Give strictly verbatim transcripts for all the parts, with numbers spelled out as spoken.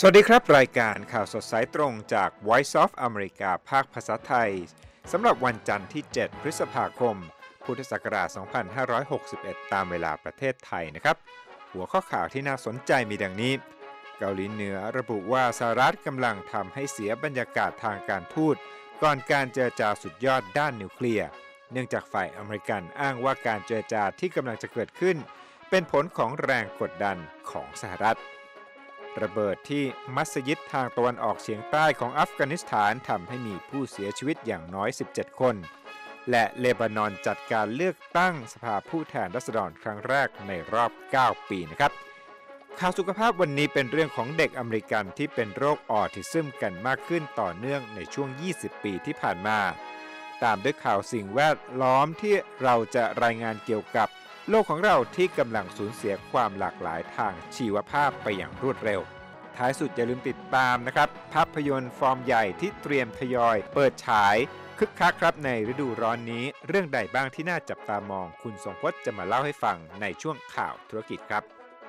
สวัสดีครับรายการข่าวสดสายตรงจาก Voice of America ภาคภาษาไทยสำหรับวันจันทร์ที่เจ็ดพฤษภาคมพุทธศักราชสองพันห้าร้อยหกสิบเอ็ดตามเวลาประเทศไทยนะครับหัวข้อข่าวที่น่าสนใจมีดังนี้เกาหลีเหนือระบุว่าสหรัฐกำลังทำให้เสียบรรยากาศทางการทูตก่อนการเจรจาสุดยอดด้านนิวเคลียร์เนื่องจากฝ่ายอเมริกันอ้างว่าการเจรจาที่กำลังจะเกิดขึ้นเป็นผลของแรงกดดันของสหรัฐระเบิดที่มัสยิดทางตะวันออกเฉียงใต้ของอัฟกานิสถานทำให้มีผู้เสียชีวิตอย่างน้อยสิบเจ็ดคนและเลบานอนจัดการเลือกตั้งสภาผู้แทนราษฎรครั้งแรกในรอบเก้าปีนะครับข่าวสุขภาพวันนี้เป็นเรื่องของเด็กอเมริกันที่เป็นโรคออทิซึมกันมากขึ้นต่อเนื่องในช่วงยี่สิบปีที่ผ่านมาตามด้วยข่าวสิ่งแวดล้อมที่เราจะรายงานเกี่ยวกับโลกของเราที่กำลังสูญเสียความหลากหลายทางชีวภาพไปอย่างรวดเร็วท้ายสุดอย่าลืมติดตามนะครับภาพยนตร์ฟอร์มใหญ่ที่เตรียมทยอยเปิดฉายคึกคักครับในฤดูร้อนนี้เรื่องใดบ้างที่น่าจับตามองคุณทรงพจน์จะมาเล่าให้ฟังในช่วงข่าวธุรกิจครับ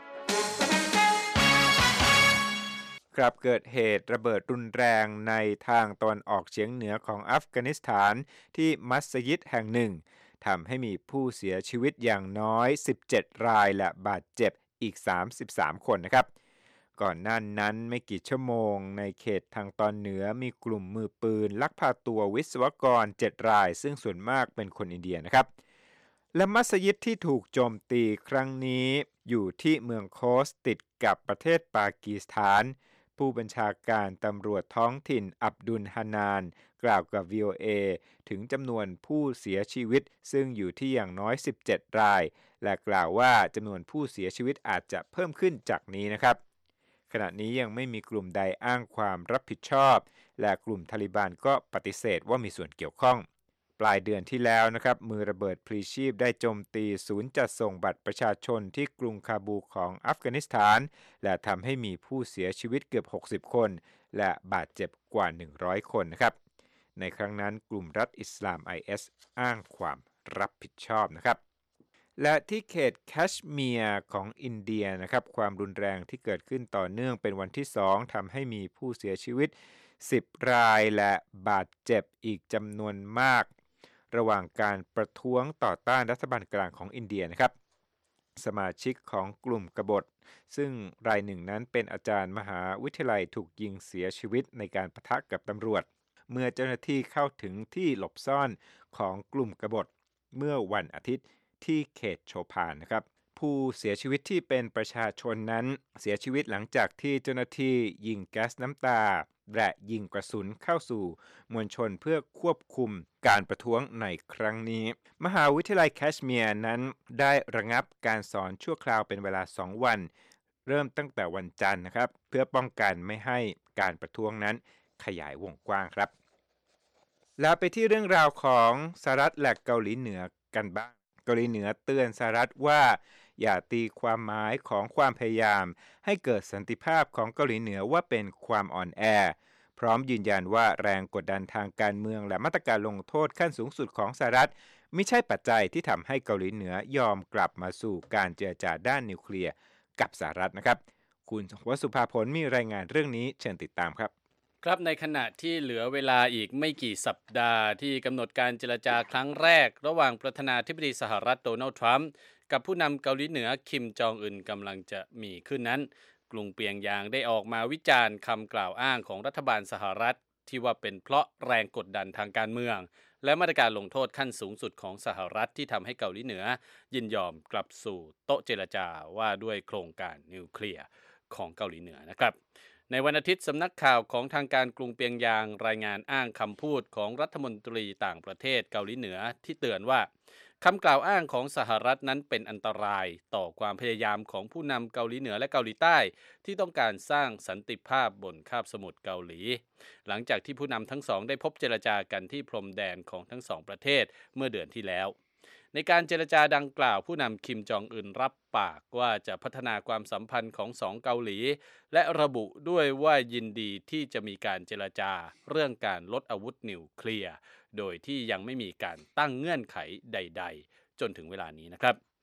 ครับเกิดเหตุระเบิดรุนแรงในทางตะวันออกเฉียงเหนือของอัฟกานิสถานที่มัสยิดแห่งหนึ่งทำให้มีผู้เสียชีวิตอย่างน้อยสิบเจ็ดรายและบาดเจ็บอีกสามสิบสามคนนะครับก่อนหน้านั้นไม่กี่ชั่วโมงในเขตทางตอนเหนือมีกลุ่มมือปืนลักพาตัววิศวกรเจ็ดรายซึ่งส่วนมากเป็นคนอินเดียนะครับและมัสยิดที่ถูกโจมตีครั้งนี้อยู่ที่เมืองโคสติดกับประเทศปากีสถานผู้บัญชาการตำรวจท้องถิ่นอับดุลฮานานกล่าวกับ วี โอ เอ ถึงจำนวนผู้เสียชีวิตซึ่งอยู่ที่อย่างน้อยสิบเจ็ดรายและกล่าวว่าจำนวนผู้เสียชีวิตอาจจะเพิ่มขึ้นจากนี้นะครับขณะนี้ยังไม่มีกลุ่มใดอ้างความรับผิดชอบและกลุ่มทาลิบันก็ปฏิเสธว่ามีส่วนเกี่ยวข้องปลายเดือนที่แล้วนะครับมือระเบิดพลีชีพได้โจมตีศูนย์จัดส่งบัตรประชาชนที่กรุงคาบูของอัฟกานิสถานและทำให้มีผู้เสียชีวิตเกือบหกสิบคนและบาดเจ็บกว่าหนึ่งร้อยคนนะครับในครั้งนั้นกลุ่มรัฐอิสลาม ไอ เอส อ้างความรับผิดชอบนะครับและที่เขตแคชเมียร์ของอินเดียนะครับความรุนแรงที่เกิดขึ้นต่อเนื่องเป็นวันที่สองทำให้มีผู้เสียชีวิตสิบรายและบาดเจ็บอีกจำนวนมากระหว่างการประท้วงต่อต้านรัฐบาลกลางของอินเดียนะครับสมาชิกของกลุ่มกบฏซึ่งรายหนึ่งนั้นเป็นอาจารย์มหาวิทยาลัยถูกยิงเสียชีวิตในการปะทะกับตำรวจเมื่อเจ้าหน้าที่เข้าถึงที่หลบซ่อนของกลุ่มกบฏเมื่อวันอาทิตย์ที่เขตโชพานนะครับผู้เสียชีวิตที่เป็นประชาชนนั้นเสียชีวิตหลังจากที่เจ้าหน้าที่ยิงแก๊สน้ำตาและยิงกระสุนเข้าสู่มวลชนเพื่อควบคุมการประท้วงในครั้งนี้มหาวิทยาลัยแคชเมียร์นั้นได้ระงับการสอนชั่วคราวเป็นเวลาสองวันเริ่มตั้งแต่วันจันทร์นะครับเพื่อป้องกันไม่ให้การประท้วงนั้นขยายวงกว้างครับแล้วไปที่เรื่องราวของสหรัฐและเกาหลีเหนือกันบ้างเกาหลีเหนือเตือนสหรัฐว่าอย่าตีความหมายของความพยายามให้เกิดสันติภาพของเกาหลีเหนือว่าเป็นความอ่อนแอพร้อมยืนยันว่าแรงกดดันทางการเมืองและมาตรการลงโทษขั้นสูงสุดของสหรัฐไม่ใช่ปัจจัยที่ทำให้เกาหลีเหนือยอมกลับมาสู่การเจรจาด้านนิวเคลียร์กับสหรัฐนะครับคุณวสุภาพลมีรายงานเรื่องนี้เชิญติดตามครับครับในขณะที่เหลือเวลาอีกไม่กี่สัปดาห์ที่กำหนดการเจรจาครั้งแรกระหว่างประธานาธิบดีสหรัฐโดนัลด์ทรัมป์กับผู้นำเกาหลีเหนือคิมจองอึนกำลังจะมีขึ้นนั้นกรุงเปียงยางได้ออกมาวิจารณ์คำกล่าวอ้างของรัฐบาลสหรัฐที่ว่าเป็นเพราะแรงกดดันทางการเมืองและมาตรการลงโทษขั้นสูงสุดของสหรัฐที่ทำให้เกาหลีเหนือยินยอมกลับสู่โต๊ะเจรจาว่าด้วยโครงการนิวเคลียร์ของเกาหลีเหนือนะครับในวันอาทิตย์สำนักข่าวของทางการกรุงเปียงยางรายงานอ้างคำพูดของรัฐมนตรีต่างประเทศเกาหลีเหนือที่เตือนว่าคำกล่าวอ้างของสหรัฐนั้นเป็นอันตรายต่อความพยายามของผู้นำเกาหลีเหนือและเกาหลีใต้ที่ต้องการสร้างสันติภาพบนคาบสมุทรเกาหลีหลังจากที่ผู้นำทั้งสองได้พบเจรจากันที่พรมแดนของทั้งสองประเทศเมื่อเดือนที่แล้วในการเจรจาดังกล่าวผู้นำคิมจองอึนรับปากว่าจะพัฒนาความสัมพันธ์ของสองเกาหลีและระบุด้วยว่ายินดีที่จะมีการเจรจาเรื่องการลดอาวุธนิวเคลียร์โดยที่ยังไม่มีการตั้งเงื่อนไขใดๆจนถึงเวลานี้นะครับ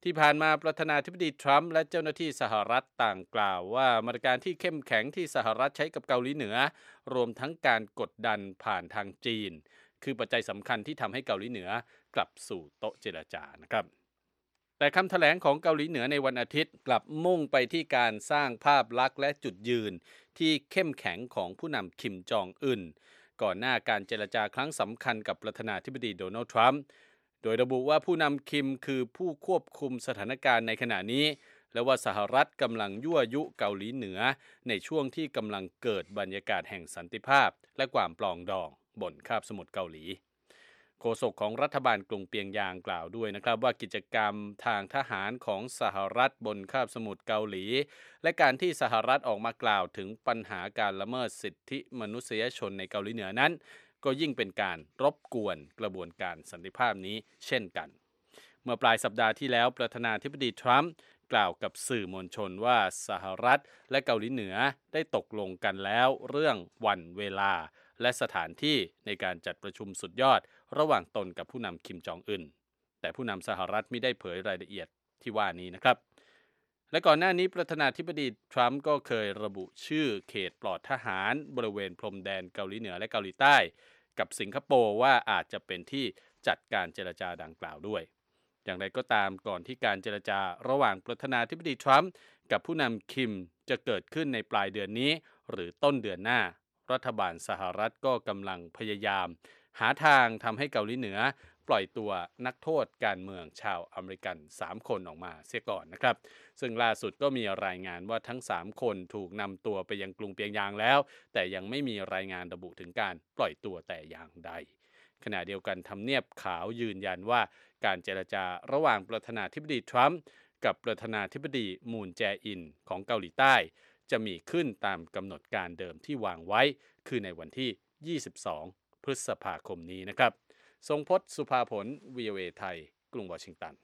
ที่ผ่านมาประธานาธิบดีทรัมป์และเจ้าหน้าที่สหรัฐต่างกล่าวว่ามาตรการที่เข้มแข็งที่สหรัฐใช้กับเกาหลีเหนือรวมทั้งการกดดันผ่านทางจีนคือปัจจัยสำคัญที่ทำให้เกาหลีเหนือกลับสู่โต๊ะเจรจานะครับแต่คำแถลงของเกาหลีเหนือในวันอาทิตย์กลับมุ่งไปที่การสร้างภาพลักษณ์และจุดยืนที่เข้มแข็งของผู้นำคิมจองอึนก่อนหน้าการเจรจาครั้งสำคัญกับประธานาธิบดีโดนัลด์ทรัมป์โดยระบุว่าผู้นำคิมคือผู้ควบคุมสถานการณ์ในขณะนี้และว่าสหรัฐกำลังยั่วยุเกาหลีเหนือในช่วงที่กำลังเกิดบรรยากาศแห่งสันติภาพและความปลองดองบนคาบสมุทรเกาหลีโฆษกของรัฐบาลกรุงเปียงยางกล่าวด้วยนะครับว่ากิจกรรมทางทหารของสหรัฐบนคาบสมุทรเกาหลีและการที่สหรัฐออกมากล่าวถึงปัญหาการละเมิดสิทธิมนุษยชนในเกาหลีเหนือนั้นก็ยิ่งเป็นการรบกวนกระบวนการสันติภาพนี้เช่นกันเมื่อปลายสัปดาห์ที่แล้วประธานาธิบดีทรัมป์กล่าวกับสื่อมวลชนว่าสหรัฐและเกาหลีเหนือได้ตกลงกันแล้วเรื่องวันเวลาและสถานที่ในการจัดประชุมสุดยอดระหว่างตนกับผู้นำคิมจองอึนแต่ผู้นำสหรัฐไม่ได้เผยรายละเอียดที่ว่านี้นะครับและก่อนหน้านี้ประธานาธิบดีทรัมป์ก็เคยระบุชื่อเขตปลอดทหารบริเวณพรมแดนเกาหลีเหนือและเกาหลีใต้กับสิงคโปร์ว่าอาจจะเป็นที่จัดการเจรจาดังกล่าวด้วยอย่างไรก็ตามก่อนที่การเจรจาระหว่างประธานาธิบดีทรัมป์กับผู้นำคิมจะเกิดขึ้นในปลายเดือนนี้หรือต้นเดือนหน้ารัฐบาลสหรัฐก็กำลังพยายามหาทางทำให้เกาหลีเหนือปล่อยตัวนักโทษการเมืองชาวอเมริกันสามคนออกมาเสียก่อนนะครับซึ่งล่าสุดก็มีรายงานว่าทั้งสามคนถูกนำตัวไปยังกรุงเปียงยางแล้วแต่ยังไม่มีรายงานระบุถึงการปล่อยตัวแต่อย่างใดขณะเดียวกันทำเนียบขาวยืนยันว่าการเจรจาระหว่างประธานาธิบดีทรัมป์กับประธานาธิบดีมูนแจอินของเกาหลีใต้จะมีขึ้นตามกำหนดการเดิมที่วางไว้คือในวันที่ยี่สิบสองพฤษภาคมนี้นะครับทรงพจน์สุภาผล วี โอ เอ ไทยกรุงวอชิงตัน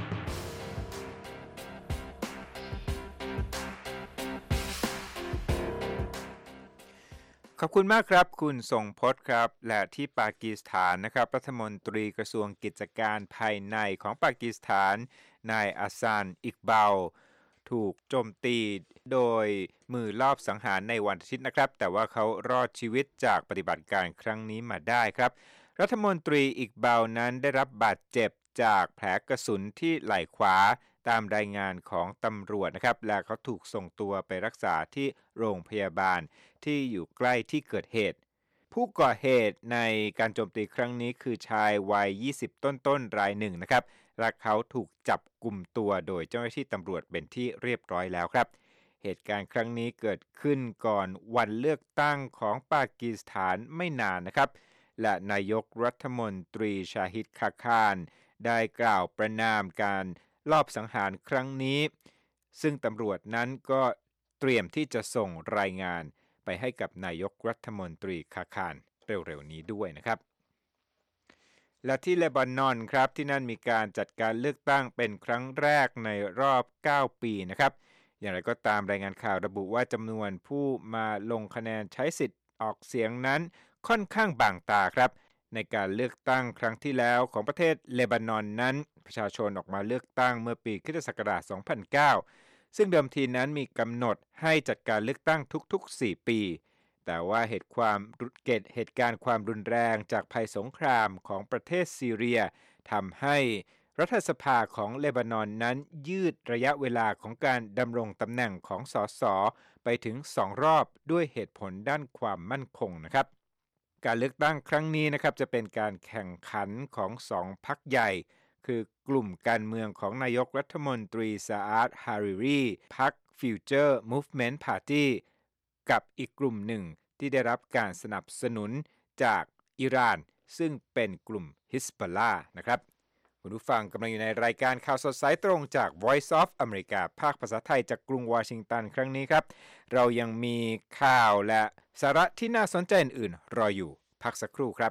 ขอบคุณมากครับคุณทรงพจน์ครับและที่ปากีสถานนะครับรัฐมนตรีกระทรวงกิจการภายในของปากีสถานนายอาซานอิกบาลถูกโจมตีโดยมือลอบสังหารในวันอาทิตย์นะครับแต่ว่าเขารอดชีวิตจากปฏิบัติการครั้งนี้มาได้ครับรัฐมนตรีอิกบาลนั้นได้รับบาดเจ็บจากแผลกระสุนที่ไหล่ขวาตามรายงานของตำรวจนะครับและเขาถูกส่งตัวไปรักษาที่โรงพยาบาลที่อยู่ใกล้ที่เกิดเหตุผู้ก่อเหตุในการโจมตีครั้งนี้คือชายวัยยี่สิบต้นๆรายหนึ่งนะครับและเขาถูกจับกุมตัวโดยเจ้าหน้าที่ตำรวจเป็นที่เรียบร้อยแล้วครับเหตุการณ์ครั้งนี้เกิดขึ้นก่อนวันเลือกตั้งของปากีสถานไม่นานนะครับและนายกรัฐมนตรีชาฮิด คาคานได้กล่าวประณามการลอบสังหารครั้งนี้ซึ่งตำรวจนั้นก็เตรียมที่จะส่งรายงานไปให้กับนายกรัฐมนตรีคาคานเร็วๆนี้ด้วยนะครับและที่เลบานอนครับที่นั่นมีการจัดการเลือกตั้งเป็นครั้งแรกในรอบเก้าปีนะครับอย่างไรก็ตามรายงานข่าวระบุว่าจำนวนผู้มาลงคะแนนใช้สิทธิ์ออกเสียงนั้นค่อนข้างบางตาครับในการเลือกตั้งครั้งที่แล้วของประเทศเลบานอนนั้นประชาชนออกมาเลือกตั้งเมื่อปีค.ศ. สองพันเก้าซึ่งเดิมทีนั้นมีกำหนดให้จัดการเลือกตั้งทุกๆสี่ปีแต่ว่าเหตุความเกิดเหตุการณ์ความรุนแรงจากภัยสงครามของประเทศซีเรียทำให้รัฐสภาของเลบานอนนั้นยืดระยะเวลาของการดำรงตำแหน่งของสสไปถึงสองรอบด้วยเหตุผลด้านความมั่นคงนะครับการเลือกตั้งครั้งนี้นะครับจะเป็นการแข่งขันของสองพรรคใหญ่คือกลุ่มการเมืองของนายกรัฐมนตรีซาอาด ฮาริรีพรรค Future Movement Party กับอีกกลุ่มหนึ่งที่ได้รับการสนับสนุนจากอิหร่านซึ่งเป็นกลุ่มฮิสบอลลาห์นะครับคุณผู้ฟังกำลังอยู่ในรายการข่าวสดสายตรงจาก Voice of America ภาคภาษาไทยจากกรุงวอชิงตันครั้งนี้ครับเรายังมีข่าวและสาระที่น่าสนใจอื่นๆรออยู่พักสักครู่ครับ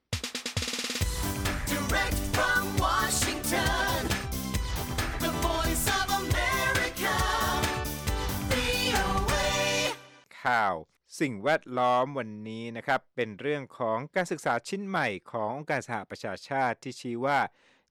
Direct from Washington, the Voice of America, วี โอ เอข่าวสิ่งแวดล้อมวันนี้นะครับเป็นเรื่องของการศึกษาชิ้นใหม่ขององค์การสหประชาชาติที่ชี้ว่า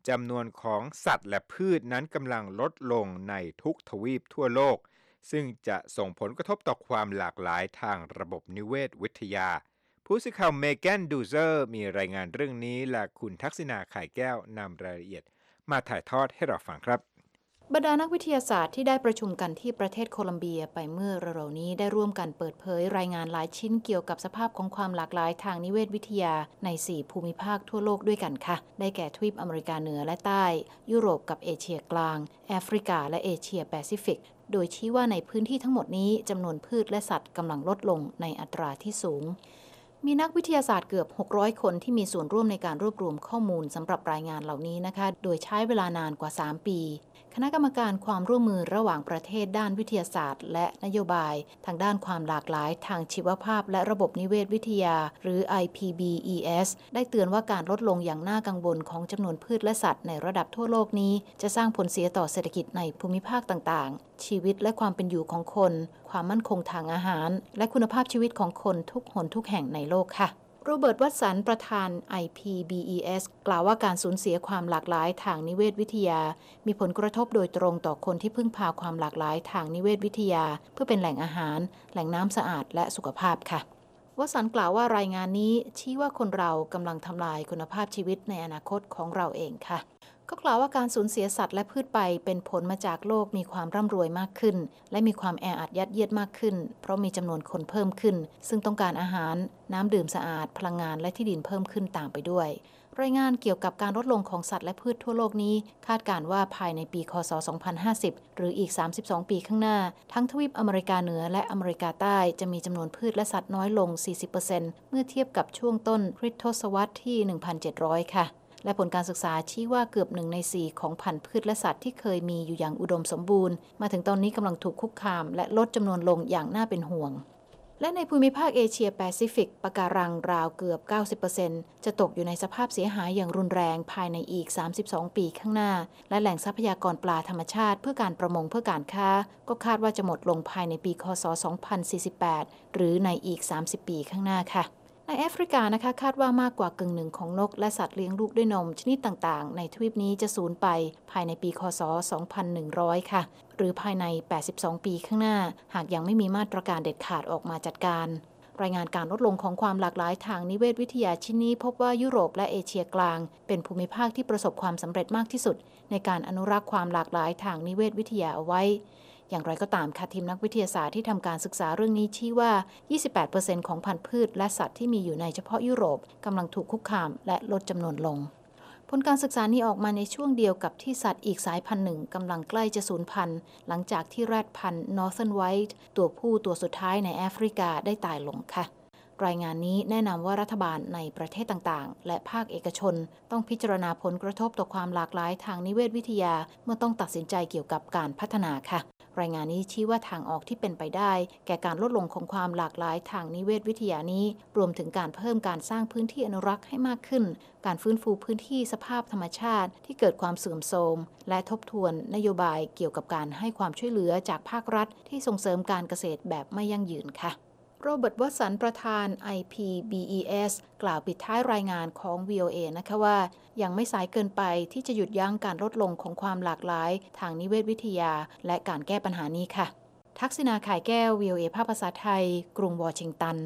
จำนวนของสัตว์และพืชนั้นกำลังลดลงในทุกทวีปทั่วโลกซึ่งจะส่งผลกระทบต่อความหลากหลายทางระบบนิเวศวิทยาผู้สื่อข่าวเมแกนดูเซอร์มีรายงานเรื่องนี้และคุณทักษิณา ข่ายแก้วนำรายละเอียดมาถ่ายทอดให้เราฟังครับบรรดานักวิทยาศาสตร์ที่ได้ประชุมกันที่ประเทศโคลัมเบียไปเมื่อเร็วๆนี้ได้ร่วมกันเปิดเผยรายงานหลายชิ้นเกี่ยวกับสภาพของความหลากหลายทางนิเวศวิทยาในสี่ภูมิภาคทั่วโลกด้วยกันค่ะได้แก่ทวีปอเมริกาเหนือและใต้ยุโรปกับเอเชียกลางแอฟริกาและเอเชียแปซิฟิกโดยชี้ว่าในพื้นที่ทั้งหมดนี้จำนวนพืชและสัตว์กำลังลดลงในอัตราที่สูงมีนักวิทยาศาสตร์เกือบหกร้อยคนที่มีส่วนร่วมในการรวบรวมข้อมูลสำหรับรายงานเหล่านี้นะคะโดยใช้เวลานานกว่าสามปีคณะกรรมการความร่วมมือระหว่างประเทศด้านวิทยาศาสตร์และนโยบายทางด้านความหลากหลายทางชีวภาพและระบบนิเวศวิทยาหรือ ไอ พี บี อี เอส ได้เตือนว่าการลดลงอย่างน่ากังวลของจำนวนพืชและสัตว์ในระดับทั่วโลกนี้จะสร้างผลเสียต่อเศรษฐกิจในภูมิภาคต่างๆชีวิตและความเป็นอยู่ของคนความมั่นคงทางอาหารและคุณภาพชีวิตของคนทุกหนทุกแห่งในโลกค่ะโรเบิร์ต วัตสันประธาน ไอ พี บี อี เอส กล่าวว่าการสูญเสียความหลากหลายทางนิเวศวิทยามีผลกระทบโดยตรงต่อคนที่พึ่งพาความหลากหลายทางนิเวศวิทยาเพื่อเป็นแหล่งอาหารแหล่งน้ำสะอาดและสุขภาพค่ะวัตสันกล่าวว่ารายงานนี้ชี้ว่าคนเรากำลังทำลายคุณภาพชีวิตในอนาคตของเราเองค่ะก็กล่าวว่าการสูญเสียสัตว์และพืชไปเป็นผลมาจากโลกมีความร่ำรวยมากขึ้นและมีความแออัดยัดเยียดมากขึ้นเพราะมีจำนวนคนเพิ่มขึ้นซึ่งต้องการอาหารน้ำดื่มสะอาดพลังงานและที่ดินเพิ่มขึ้นตามไปด้วยรายงานเกี่ยวกับการลดลงของสัตว์และพืชทั่วโลกนี้คาดการณ์ว่าภายในปีค.ศ. สองพันห้าสิบหรืออีกสามสิบสองปีข้างหน้าทั้งทวีปอเมริกาเหนือและอเมริกาใต้จะมีจำนวนพืชและสัตว์น้อยลง สี่สิบเปอร์เซ็นต์ เมื่อเทียบกับช่วงต้นคริสตศตวรรษที่ หนึ่งพันเจ็ดร้อย ค่ะและผลการศึกษาชี้ว่าเกือบหนึ่งในสี่ของพันธุ์พืชและสัตว์ที่เคยมีอยู่อย่างอุดมสมบูรณ์มาถึงตอนนี้กำลังถูกคุกคามและลดจำนวนลงอย่างน่าเป็นห่วงและในภูมิภาคเอเชียแปซิฟิกปะการังราวเกือบ เก้าสิบเปอร์เซ็นต์ จะตกอยู่ในสภาพเสียหายอย่างรุนแรงภายในอีกสามสิบสองปีข้างหน้าและแหล่งทรัพยากรปลาธรรมชาติเพื่อการประมงเพื่อการค้าก็คาดว่าจะหมดลงภายในปีค.ศ. สองพันสี่สิบแปดหรือในอีกสามสิบปีข้างหน้าค่ะในแอฟริกานะคะคาดว่ามากกว่ากึ่งหนึ่งของนกและสัตว์เลี้ยงลูกด้วยนมชนิดต่างๆในทวีปนี้จะสูญไปภายในปีค.ศ. สองพันหนึ่งร้อย ค่ะหรือภายในแปดสิบสองปีข้างหน้าหากยังไม่มีมาตรการเด็ดขาดออกมาจัดการรายงานการลดลงของความหลากหลายทางนิเวศวิทยาชิ้นนี้พบว่ายุโรปและเอเชียกลางเป็นภูมิภาคที่ประสบความสำเร็จมากที่สุดในการอนุรักษ์ความหลากหลายทางนิเวศวิทยาเอาไว้อย่างไรก็ตามค่ะทีมนักวิทยาศาสตร์ที่ทำการศึกษาเรื่องนี้ชี้ว่า ยี่สิบแปดเปอร์เซ็นต์ ของพันธุ์พืชและสัตว์ที่มีอยู่ในเฉพาะยุโรปกำลังถูกคุกคามและลดจำนวนลงผลการศึกษานี้ออกมาในช่วงเดียวกับที่สัตว์อีกสายพันธุ์หนึ่งกำลังใกล้จะสูญพันธุ์หลังจากที่แรดพันธุ์ Northern White ตัวผู้ตัวสุดท้ายในแอฟริกาได้ตายลงค่ะรายงานนี้แนะนำว่ารัฐบาลในประเทศต่างๆและภาคเอกชนต้องพิจารณาผลกระทบต่อความหลากหลายทางนิเวศวิทยาเมื่อต้องตัดสินใจเกี่ยวกับการพัฒนาค่ะรายงานนี้ชี้ว่าทางออกที่เป็นไปได้แก่การลดลงของความหลากหลายทางนิเวศวิทยานี้รวมถึงการเพิ่มการสร้างพื้นที่อนุรักษ์ให้มากขึ้นการฟื้นฟูพื้นที่สภาพธรรมชาติที่เกิดความเสื่อมโทรมและทบทวนนโยบายเกี่ยวกับการให้ความช่วยเหลือจากภาครัฐที่ส่งเสริมการเกษตรแบบไม่ยั่งยืนค่ะโรเบิร์ต วัตสันประธาน ไอ พี บี อี เอส กล่าวปิดท้ายรายงานของ วี โอ เอ นะคะว่ายังไม่สายเกินไปที่จะหยุดยั้งการลดลงของความหลากหลายทางนิเวศวิทยาและการแก้ปัญหานี้ค่ะทักษิณา ข่ายแก้ว วี โอ เอ ภาคภาษาไทยกรุงวอชิงตัน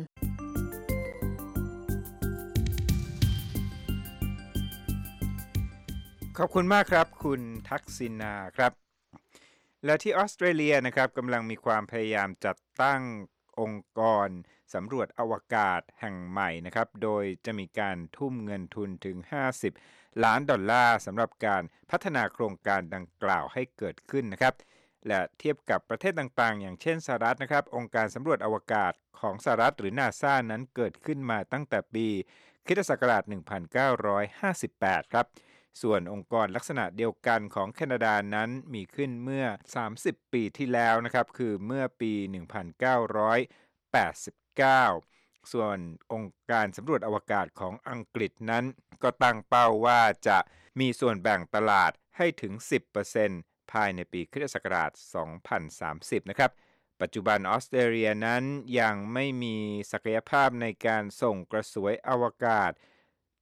ขอบคุณมากครับคุณทักษิณาครับและที่ออสเตรเลียนะครับกำลังมีความพยายามจัดตั้งองค์กรสำรวจอวกาศแห่งใหม่นะครับโดยจะมีการทุ่มเงินทุนถึงห้าสิบล้านดอลลาร์สำหรับการพัฒนาโครงการดังกล่าวให้เกิดขึ้นนะครับและเทียบกับประเทศต่างๆอย่างเช่นสหรัฐนะครับองค์การสำรวจอวกาศของสหรัฐหรือ นาซ่า นั้นเกิดขึ้นมาตั้งแต่ปีคริสตศักราชหนึ่งพันเก้าร้อยห้าสิบแปดครับส่วนองค์กรลักษณะเดียวกันของแคนาดานั้นมีขึ้นเมื่อสามสิบปีที่แล้วนะครับคือเมื่อปีหนึ่งพันเก้าร้อยแปดสิบเก้าส่วนองค์การสำรวจอวกาศของอังกฤษนั้นก็ตั้งเป้าว่าจะมีส่วนแบ่งตลาดให้ถึง สิบเปอร์เซ็นต์ ภายในปีคริสตศักราชสองพันสามสิบนะครับปัจจุบันออสเตรเลียนั้นยังไม่มีศักยภาพในการส่งกระสวยอวกาศ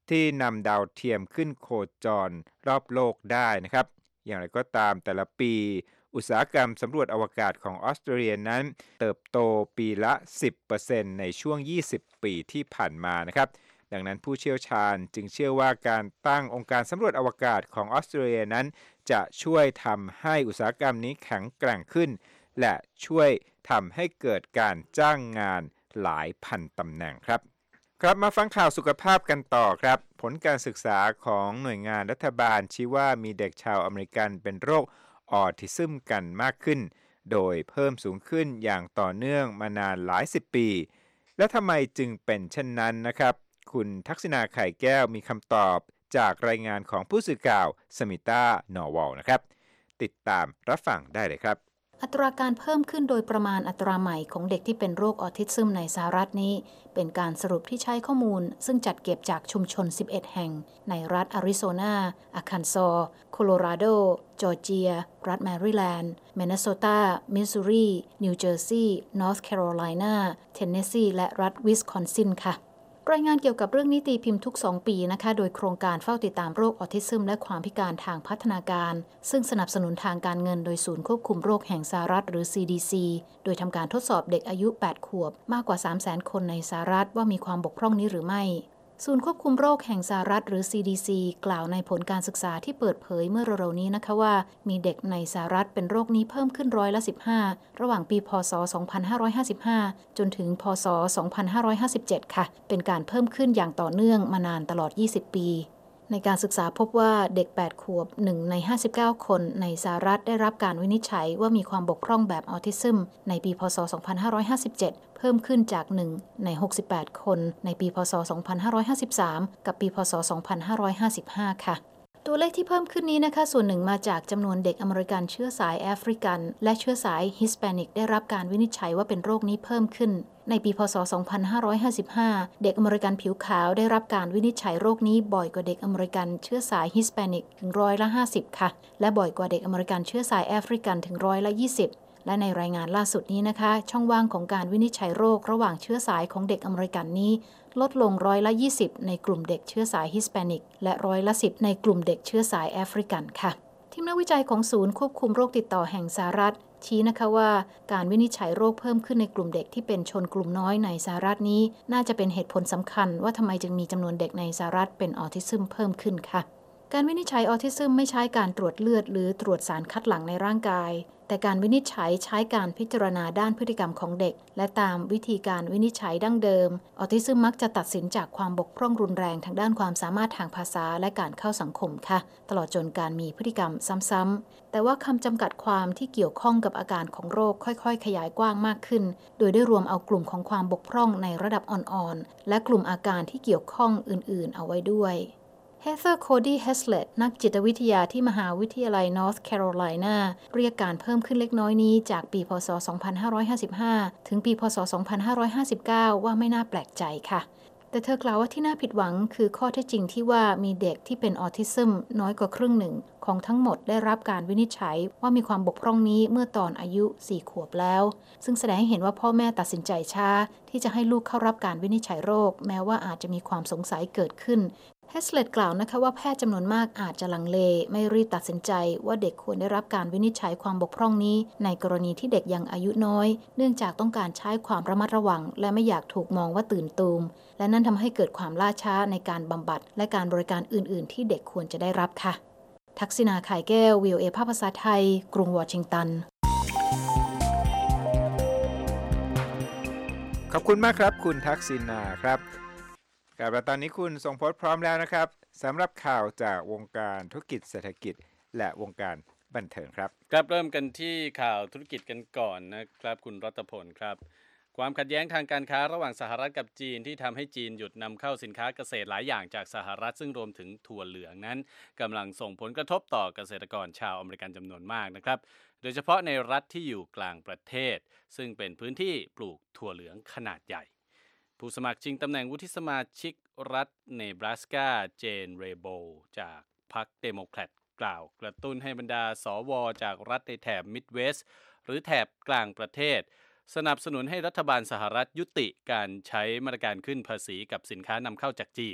ที่นำดาวเทียมขึ้นโคจรรอบโลกได้นะครับอย่างไรก็ตามแต่ละปีอุตสาหกรรมสำรวจอวกาศของออสเตรเลียนั้นเติบโตปีละ สิบเปอร์เซ็นต์ ในช่วงยี่สิบปีที่ผ่านมานะครับดังนั้นผู้เชี่ยวชาญจึงเชื่อว่าการตั้งองค์การสำรวจอวกาศของออสเตรเลียนั้นจะช่วยทำให้อุตสาหกรรมนี้แข็งแกร่งขึ้นและช่วยทำให้เกิดการจ้างงานหลายพันตำแหน่งครับครับมาฟังข่าวสุขภาพกันต่อครับผลการศึกษาของหน่วยงานรัฐบาลชี้ว่ามีเด็กชาวอเมริกันเป็นโรคออทิซึมกันมากขึ้นโดยเพิ่มสูงขึ้นอย่างต่อเนื่องมานานหลายสิบปีและทำไมจึงเป็นเช่นนั้นนะครับคุณทักษิณาไข่แก้วมีคำตอบจากรายงานของผู้สื่อข่าวสมิต้านอร์วอลนะครับติดตามรับฟังได้เลยครับอัตราการเพิ่มขึ้นโดยประมาณอัตราใหม่ของเด็กที่เป็นโรคออทิซึมในสหรัฐนี้เป็นการสรุปที่ใช้ข้อมูลซึ่งจัดเก็บจากชุมชนสิบเอ็ดแห่งในรัฐอาริโซนาอาคันซอโคโลราโดจอร์เจียรัฐแมริแลนด์มินนิโซตามิสซูรีนิวเจอร์ซีย์นอร์ทแคโรไลนาเทนเนสซีและรัฐวิสคอนซินค่ะรายงานเกี่ยวกับเรื่องนี้ตีพิมพ์ทุกสองปีนะคะโดยโครงการเฝ้าติดตามโรคออทิซึมและความพิการทางพัฒนาการซึ่งสนับสนุนทางการเงินโดยศูนย์ควบคุมโรคแห่งสหรัฐหรือ ซี ดี ซี โดยทำการทดสอบเด็กอายุแปดขวบมากกว่า สามแสน คนในสหรัฐว่ามีความบกพร่องนี้หรือไม่ศูนย์ควบคุมโรคแห่งสหรัฐหรือ ซี ดี ซี กล่าวในผลการศึกษาที่เปิดเผยเมื่อเร็วๆนี้นะคะว่ามีเด็กในสหรัฐเป็นโรคนี้เพิ่มขึ้นร้อยละสิบห้าระหว่างปีพ.ศ. สองพันห้าร้อยห้าสิบห้าจนถึงพ.ศ. สองพันห้าร้อยห้าสิบเจ็ดค่ะเป็นการเพิ่มขึ้นอย่างต่อเนื่องมานานตลอดยี่สิบปีในการศึกษาพบว่าเด็กแปดขวบหนึ่งในห้าสิบเก้าคนในสหรัฐได้รับการวินิจฉัยว่ามีความบกพร่องแบบออทิซึมในปีพ.ศ. สองพันห้าร้อยห้าสิบเจ็ดเพิ่มขึ้นจากหนึ่งในหกสิบแปดคนในปีพ.ศ. สองพันห้าร้อยห้าสิบสามกับปีพ.ศ. สองพันห้าร้อยห้าสิบห้าค่ะตัวเลขที่เพิ่มขึ้นนี้นะคะส่วนหนึ่งมาจากจำนวนเด็กอเมริกันเชื้อสายแอฟริกันและเชื้อสายฮิสแปนิกได้รับการวินิจฉัยว่าเป็นโรคนี้เพิ่มขึ้นในปีพ.ศ. สองพันห้าร้อยห้าสิบห้าเด็กอเมริกันผิวขาวได้รับการวินิจฉัยโรคนี้บ่อยกว่าเด็กอเมริกันเชื้อสายฮิสแปนิกถึงร้อยละห้าสิบค่ะและบ่อยกว่าเด็กอเมริกันเชื้อสายแอฟริกันถึงร้อยละยี่สิบและในรายงานล่าสุดนี้นะคะช่องว่างของการวินิจฉัยโรคระหว่างเชื้อสายของเด็กอเมริกันนี้ลดลงร้อยละยี่สิบในกลุ่มเด็กเชื้อสายฮิสแปนิกและร้อยละสิบในกลุ่มเด็กเชื้อสายแอฟริกันค่ะทีมนักวิจัยของศูนย์ควบคุมโรคติดต่อแห่งสหรัฐชี้นะคะว่าการวินิจฉัยโรคเพิ่มขึ้นในกลุ่มเด็กที่เป็นชนกลุ่มน้อยในสหรัฐนี้น่าจะเป็นเหตุผลสำคัญว่าทำไมจึงมีจำนวนเด็กในสหรัฐเป็นออทิซึมเพิ่มขึ้นค่ะการวินิจฉัยออทิซึมไม่ใช้การตรวจเลือดหรือตรวจสารคัดหลั่งในร่างกายแต่การวินิจฉัยใช้การพิจารณาด้านพฤติกรรมของเด็กและตามวิธีการวินิจฉัยดั้งเดิมออทิซึมมักจะตัดสินจากความบกพร่องรุนแรงทางด้านความสามารถทางภาษาและการเข้าสังคมค่ะตลอดจนการมีพฤติกรรมซ้ำๆแต่ว่าคำจำกัดความที่เกี่ยวข้องกับอาการของโรคค่อยๆขยายกว้างมากขึ้นโดยได้รวมเอากลุ่มของความบกพร่องในระดับอ่อนๆและกลุ่มอาการที่เกี่ยวข้องอื่นๆเอาไว้ด้วยHeather Cody Heslett นักจิตวิทยาที่มหาวิทยาลัย North Carolina เรียกการเพิ่มขึ้นเล็กน้อยนี้จากปีพ.ศ. สองพันห้าร้อยห้าสิบห้าถึงปีพ.ศ. สองพันห้าร้อยห้าสิบเก้าว่าไม่น่าแปลกใจค่ะแต่เธอกล่าวว่าที่น่าผิดหวังคือข้อเท็จจริงที่ว่ามีเด็กที่เป็นออทิซึมน้อยกว่าครึ่งหนึ่งของทั้งหมดได้รับการวินิจฉัยว่ามีความบกพร่องนี้เมื่อตอนอายุสี่ขวบแล้วซึ่งแสดงให้เห็นว่าพ่อแม่ตัดสินใจช้าที่จะให้ลูกเข้ารับการวินิจฉัยโรคแม้ว่าอาจจะมีความสงสัยเกิดขึ้นเฮสเลตกล่าวนะคะว่าแพทย์จำนวนมากอาจจะลังเลไม่รีบตัดสินใจว่าเด็กควรได้รับการวินิจฉัยความบกพร่องนี้ในกรณีที่เด็กยังอายุน้อยเนื่องจากต้องการใช้ความระมัดระวังและไม่อยากถูกมองว่าตื่นตูมและนั่นทำให้เกิดความล่าช้าในการบำบัดและการบริการอื่นๆที่เด็กควรจะได้รับค่ะทักษิณาไข่แก้ว วี โอ เอ ภาคภาษาไทยกรุงวอชิงตันขอบคุณมากครับคุณทักษิณาครับครับและตอนนี้คุณทรงพจน์พร้อมแล้วนะครับสำหรับข่าวจากวงการธุรกิจเศรษฐกิจและวงการบันเทิงครับครับเริ่มกันที่ข่าวธุรกิจกันก่อนนะครับคุณรัตพลครับความขัดแย้งทางการค้าระหว่างสหรัฐกับจีนที่ทำให้จีนหยุดนำเข้าสินค้าเกษตรหลายอย่างจากสหรัฐซึ่งรวมถึงถั่วเหลืองนั้นกำลังส่งผลกระทบต่อเกษตรกรชาวอเมริกันจำนวนมากนะครับโดยเฉพาะในรัฐที่อยู่กลางประเทศซึ่งเป็นพื้นที่ปลูกถั่วเหลืองขนาดใหญ่ผู้สมัครชิงตำแหน่งวุฒิสมาชิกรัฐเนบราสกาเจนเรโบจากพรรคเดโมแครตกล่าวกระตุ้นให้บรรดาสวจากรัฐในแถบมิดเวสต์หรือแถบกลางประเทศสนับสนุนให้รัฐบาลสหรัฐยุติการใช้มาตรการขึ้นภาษีกับสินค้านำเข้าจากจีน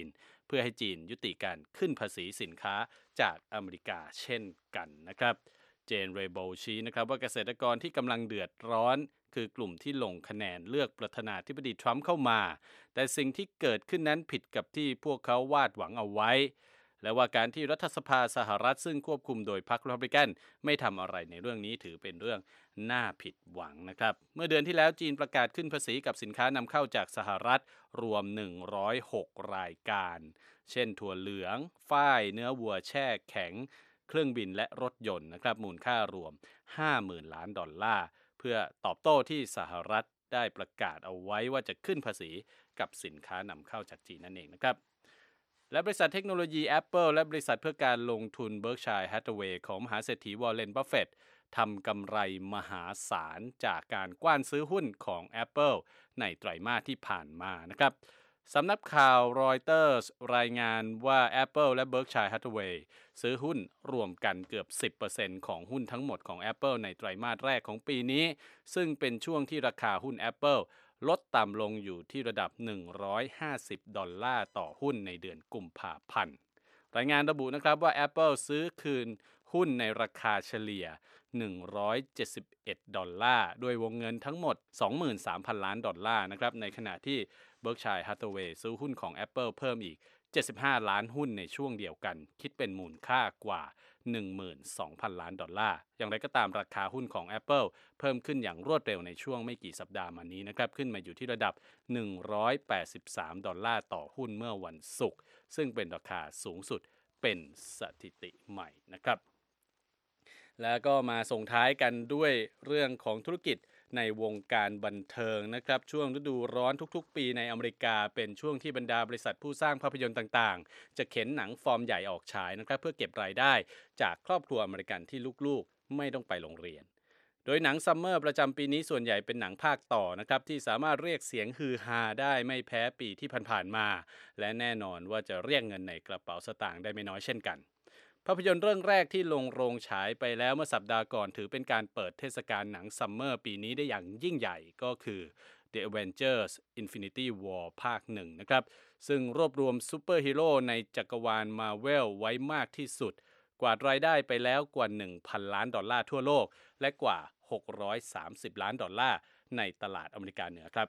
เพื่อให้จีนยุติการขึ้นภาษีสินค้าจากอเมริกาเช่นกันนะครับเจนเรโบชี้นะครับว่าเกษตรกรที่กำลังเดือดร้อนคือกลุ่มที่ลงคะแนนเลือกประธานาธิบดีทรัมป์เข้ามาแต่สิ่งที่เกิดขึ้นนั้นผิดกับที่พวกเขาวาดหวังเอาไว้และว่าการที่รัฐสภาสหรัฐซึ่งควบคุมโดยพรรครีพับลิกันไม่ทำอะไรในเรื่องนี้ถือเป็นเรื่องน่าผิดหวังนะครับเมื่อเดือนที่แล้วจีนประกาศขึ้นภาษีกับสินค้านำเข้าจากสหรัฐรวมหนึ่งร้อยหกรายการเช่นถั่วเหลืองฝ้ายเนื้อวัวแช่แข็งเครื่องบินและรถยนต์นะครับมูลค่ารวม ห้าหมื่น ล้านดอลลาร์เพื่อตอบโต้ที่สหรัฐได้ประกาศเอาไว้ว่าจะขึ้นภาษีกับสินค้านำเข้าจากจีนนั่นเองนะครับและบริษัทเทคโนโลยี Apple และบริษัทเพื่อการลงทุน Berkshire Hathaway ของมหาเศรษฐีวอร์เรน บัฟเฟตต์ทำกำไรมหาศาลจากการกว้านซื้อหุ้นของ Apple ในไตรมาสที่ผ่านมานะครับสำนักข่าว Reuters รายงานว่า Apple และ Berkshire Hathaway ซื้อหุ้นรวมกันเกือบ สิบเปอร์เซ็นต์ ของหุ้นทั้งหมดของ Apple ในไตรมาสแรกของปีนี้ซึ่งเป็นช่วงที่ราคาหุ้น Apple ลดต่ำลงอยู่ที่ระดับหนึ่งร้อยห้าสิบดอลลาร์ต่อหุ้นในเดือนกุมภาพันธ์รายงานระบุนะครับว่า Apple ซื้อคืนหุ้นในราคาเฉลี่ยหนึ่งร้อยเจ็ดสิบเอ็ดดอลลาร์ด้วยวงเงินทั้งหมด สองหมื่นสามพัน ล้านดอลลาร์นะครับในขณะที่ Berkshire Hathaway ซื้อหุ้นของ Apple เพิ่มอีกเจ็ดสิบห้าล้านหุ้นในช่วงเดียวกันคิดเป็นมูลค่ากว่า หนึ่งหมื่นสองพัน ล้านดอลลาร์อย่างไรก็ตามราคาหุ้นของ Apple เพิ่มขึ้นอย่างรวดเร็วในช่วงไม่กี่สัปดาห์มานี้นะครับขึ้นมาอยู่ที่ระดับหนึ่งร้อยแปดสิบสามดอลลาร์ต่อหุ้นเมื่อวันศุกร์ซึ่งเป็นราคาสูงสุดเป็นสถิติใหม่นะครับแล้วก็มาส่งท้ายกันด้วยเรื่องของธุรกิจในวงการบันเทิงนะครับช่วงฤดูร้อนทุกๆปีในอเมริกาเป็นช่วงที่บรรดาบริษัทผู้สร้างภาพยนตร์ต่างๆจะเข็นหนังฟอร์มใหญ่ออกฉายนะครับเพื่อเก็บรายได้จากครอบครัวอเมริกันที่ลูกๆไม่ต้องไปโรงเรียนโดยหนังซัมเมอร์ประจำปีนี้ส่วนใหญ่เป็นหนังภาคต่อนะครับที่สามารถเรียกเสียงฮือฮาได้ไม่แพ้ปีที่ผ่านๆมาและแน่นอนว่าจะเรียกเงินในกระเป๋าสตางค์ได้ไม่น้อยเช่นกันภาพยนตร์เรื่องแรกที่ลงโรงฉายไปแล้วเมื่อสัปดาห์ก่อนถือเป็นการเปิดเทศกาลหนังซัมเมอร์ปีนี้ได้อย่างยิ่งใหญ่ก็คือ The Avengers Infinity War ภาคหนึ่งนะครับซึ่งรวบรวมซูเปอร์ฮีโร่ในจักรวาล Marvel ไว้มากที่สุดกวาดรายได้ไปแล้วกว่า หนึ่งพัน ล้านดอลลาร์ทั่วโลกและกว่าหกร้อยสามสิบล้านดอลลาร์ในตลาดอเมริกาเหนือครับ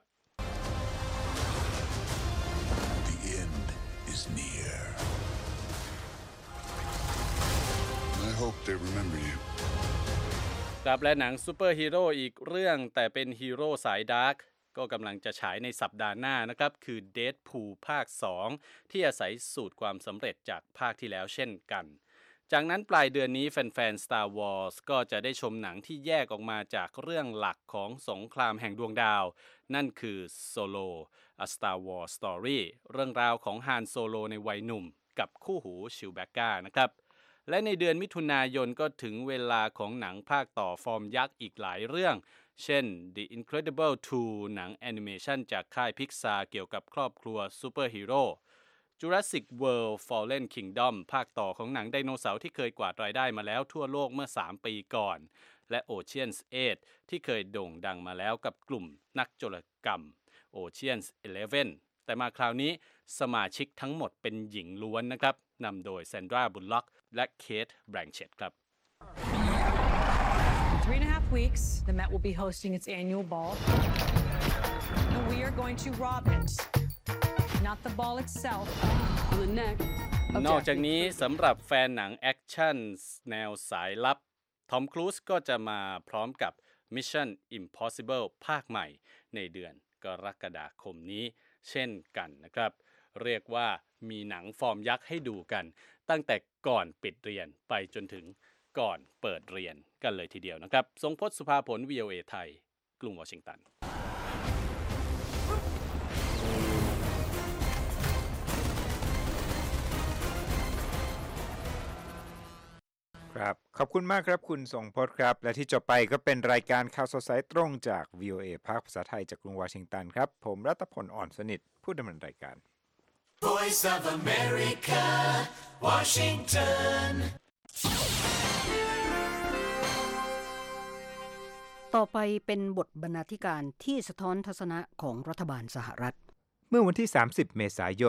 The end is near. I hope they remember you. ครับและหนังซูเปอร์ฮีโร่อีกเรื่องแต่เป็นฮีโร่สายดาร์กก็กำลังจะฉายในสัปดาห์หน้านะครับคือ Deadpool ภาคสองที่อาศัยสูตรความสำเร็จจากภาคที่แล้วเช่นกันจากนั้นปลายเดือนนี้แฟนๆ Star Wars ก็จะได้ชมหนังที่แยกออกมาจากเรื่องหลักของสงครามแห่งดวงดาวนั่นคือ Solo A Star Wars Story เรื่องราวของฮานโซโลในวัยหนุ่มกับคู่หูชิวแบ็กกานะครับและในเดือนมิถุนายนก็ถึงเวลาของหนังภาคต่อฟอร์มยักษ์อีกหลายเรื่องเช่น The Incredible ทู หนังแอนิเมชันจากค่าย Pixar เกี่ยวกับครอบครัวซูเปอร์ฮีโร่ Jurassic World Fallen Kingdom ภาคต่อของหนังไดโนเสาร์ที่เคยกวาดรายได้มาแล้วทั่วโลกเมื่อสามปีก่อนและ Ocean's เอท ที่เคยโด่งดังมาแล้วกับกลุ่มนักโจรกรรม Ocean's อีเลฟเว่น แต่มาคราวนี้สมาชิกทั้งหมดเป็นหญิงล้วนนะครับนำโดยแซนดรา บุลล็อกและเคท แบรงเชตครับ In three and a half weeks, the Met will be hosting its annual ball. And we are going to rob it. Not the ball itself. On the neck. นอกจากนี้สำหรับแฟนหนังแอคชั่นแนวสายลับทอมครูซก็จะมาพร้อมกับ Mission Impossible ภาคใหม่ในเดือนกรกฎาคมนี้เช่นกันนะครับเรียกว่ามีหนังฟอร์มยักษ์ให้ดูกันตั้งแต่ก่อนปิดเรียนไปจนถึงก่อนเปิดเรียนกันเลยทีเดียวนะครับทรงพจน์ สุภาผล วี โอ เอ ไทยกรุงวอชิงตันครับขอบคุณมากครับคุณทรงพจน์ครับและที่จบไปก็เป็นรายการข่าวสดสายตรงจาก วี โอ เอ ภาคภาษาไทยจากกรุงวอชิงตันครับผมรัตพลอ่อนสนิทผู้ดำเนินรายการ Voice of America, Washington. ต่อไปเป็นบทบรรณาธิการที่สะท้อนทัศนะของรัฐบาลสหรัฐเมื่อวันที่สามสิบเมษายน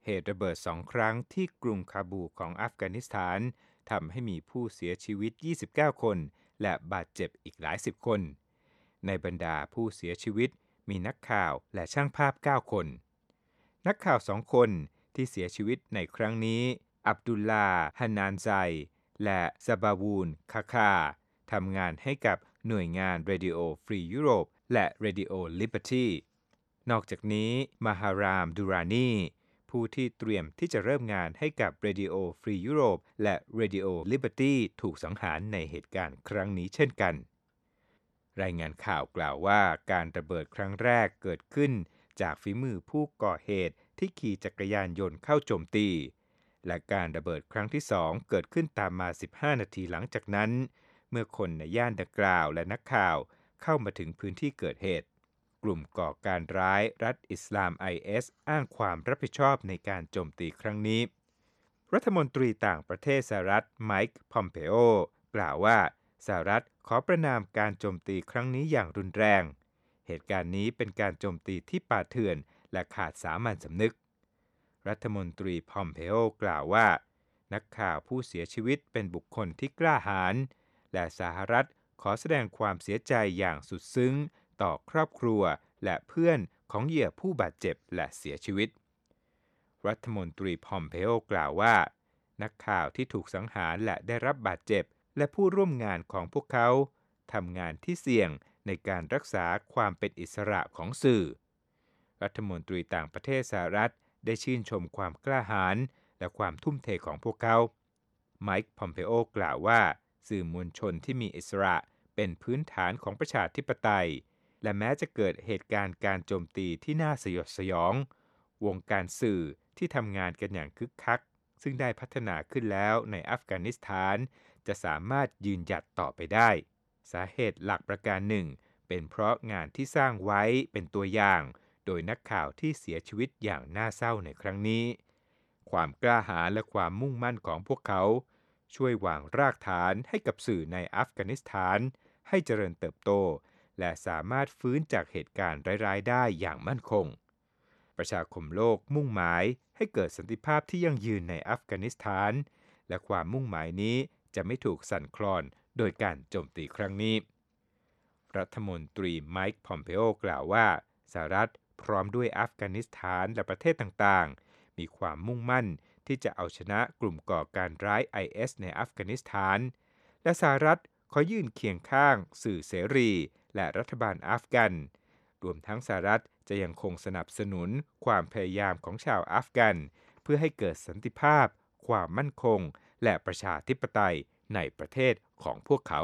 เหตุระเบิดสองครั้งที่กรุงคาบูของอัฟกานิสถานทำให้มีผู้เสียชีวิตยี่สิบเก้าคนและบาดเจ็บอีกหลายสิบคนในบรรดาผู้เสียชีวิตมีนักข่าวและช่างภาพเก้าคนนักข่าวสองคนที่เสียชีวิตในครั้งนี้อับดุลลาห์ฮานานไซและซาบาวูนคาคาทำงานให้กับหน่วยงาน Radio Free Europe และ Radio Liberty นอกจากนี้มาฮารามดูรานีผู้ที่เตรียมที่จะเริ่มงานให้กับ Radio Free Europe และ Radio Liberty ถูกสังหารในเหตุการณ์ครั้งนี้เช่นกันรายงานข่าวกล่าวว่าการระเบิดครั้งแรกเกิดขึ้นจากฝีมือผู้ก่อเหตุที่ขี่จักรยานยนต์เข้าโจมตีและการระเบิดครั้งที่สองเกิดขึ้นตามมาสิบห้านาทีหลังจากนั้นเมื่อคนในย่านดังกล่าวและนักข่าวเข้ามาถึงพื้นที่เกิดเหตุกลุ่มก่อการร้ายรัฐอิสลาม ไอ เอส อ้างความรับผิดชอบในการโจมตีครั้งนี้รัฐมนตรีต่างประเทศสหรัฐไมค์ พอมเพโอกล่าวว่าสหรัฐขอประณามการโจมตีครั้งนี้อย่างรุนแรงเหตุการณ์นี้เป็นการโจมตีที่ป่าเถื่อนและขาดสามัญสำนึกรัฐมนตรีพอมเพโอกล่าวว่านักข่าวผู้เสียชีวิตเป็นบุคคลที่กล้าหาญและสหรัฐขอแสดงความเสียใจอย่างสุดซึ้งต่อครอบครัวและเพื่อนของเหยื่อผู้บาดเจ็บและเสียชีวิตรัฐมนตรีพอมเพโอกล่าวว่านักข่าวที่ถูกสังหารและได้รับบาดเจ็บและผู้ร่วมงานของพวกเขาทำงานที่เสี่ยงในการรักษาความเป็นอิสระของสื่อรัฐมนตรีต่างประเทศสหรัฐได้ชื่นชมความกล้าหาญและความทุ่มเทของพวกเขาไมค์ พอมเพโอกล่าวว่าสื่อมวลชนที่มีอิสระเป็นพื้นฐานของประชาธิปไตยและแม้จะเกิดเหตุการณ์การโจมตีที่น่าสยดสยองวงการสื่อที่ทำงานกันอย่างคึกคักซึ่งได้พัฒนาขึ้นแล้วในอัฟกานิสถานจะสามารถยืนหยัดต่อไปได้สาเหตุหลักประการหนึ่งเป็นเพราะงานที่สร้างไว้เป็นตัวอย่างโดยนักข่าวที่เสียชีวิตอย่างน่าเศร้าในครั้งนี้ความกล้าหาญและความมุ่งมั่นของพวกเขาช่วยวางรากฐานให้กับสื่อในอัฟกานิสถานให้เจริญเติบโตและสามารถฟื้นจากเหตุการณ์ร้ายๆได้อย่างมั่นคงประชาคมโลกมุ่งหมายให้เกิดสันติภาพที่ยั่งยืนในอัฟกานิสถานและความมุ่งหมายนี้จะไม่ถูกสั่นคลอนโดยการโจมตีครั้งนี้รัฐมนตรีไมค์ พอมเพโอกล่าวว่าสหรัฐพร้อมด้วยอัฟกานิสถานและประเทศต่างๆมีความมุ่งมั่นที่จะเอาชนะกลุ่มก่อการร้าย ไอ เอส ในอัฟกานิสถานและสหรัฐขอยืนเคียงข้างสื่อเสรีและรัฐบาลอัฟกันรวมทั้งสหรัฐจะยังคงสนับสนุนความพยายามของชาวอัฟกันเพื่อให้เกิดสันติภาพความมั่นคงและประชาธิปไตยในประเทศของพวกเขา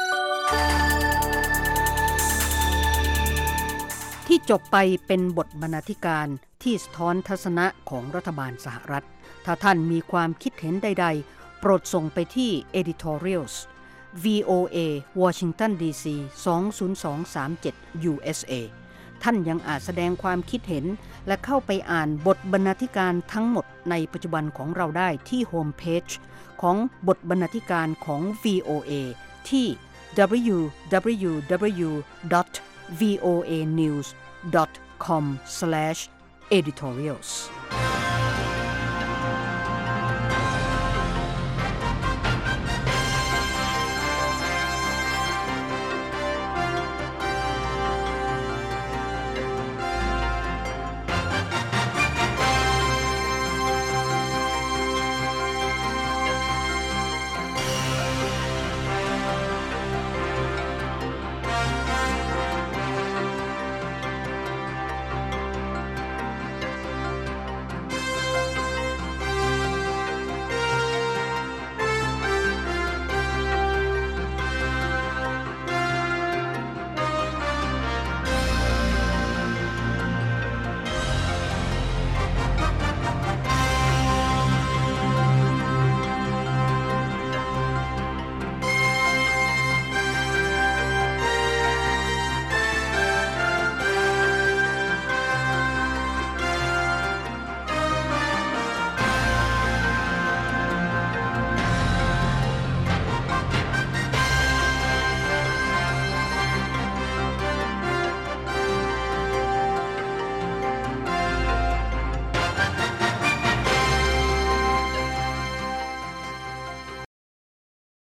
ที่จบไปเป็นบทบรรณาธิการที่สะท้อนทัศนะของรัฐบาลสหรัฐถ้าท่านมีความคิดเห็นใดๆโปรดส่งไปที่ editorials วี โอ เอ Washington ดี ซี สอง ศูนย์ สอง สาม เจ็ด ยู เอส เอ ท่านยังอาจแสดงความคิดเห็นและเข้าไปอ่านบทบรรณาธิการทั้งหมดในปัจจุบันของเราได้ที่โฮมเพจของบทบรรณาธิการของ วี โอ เอ ที่ ดับเบิลยู ดับเบิลยู ดับเบิลยู ดอท วี โอ เอ นิวส์ ดอท คอม สแลช เอดิทอเรียลส์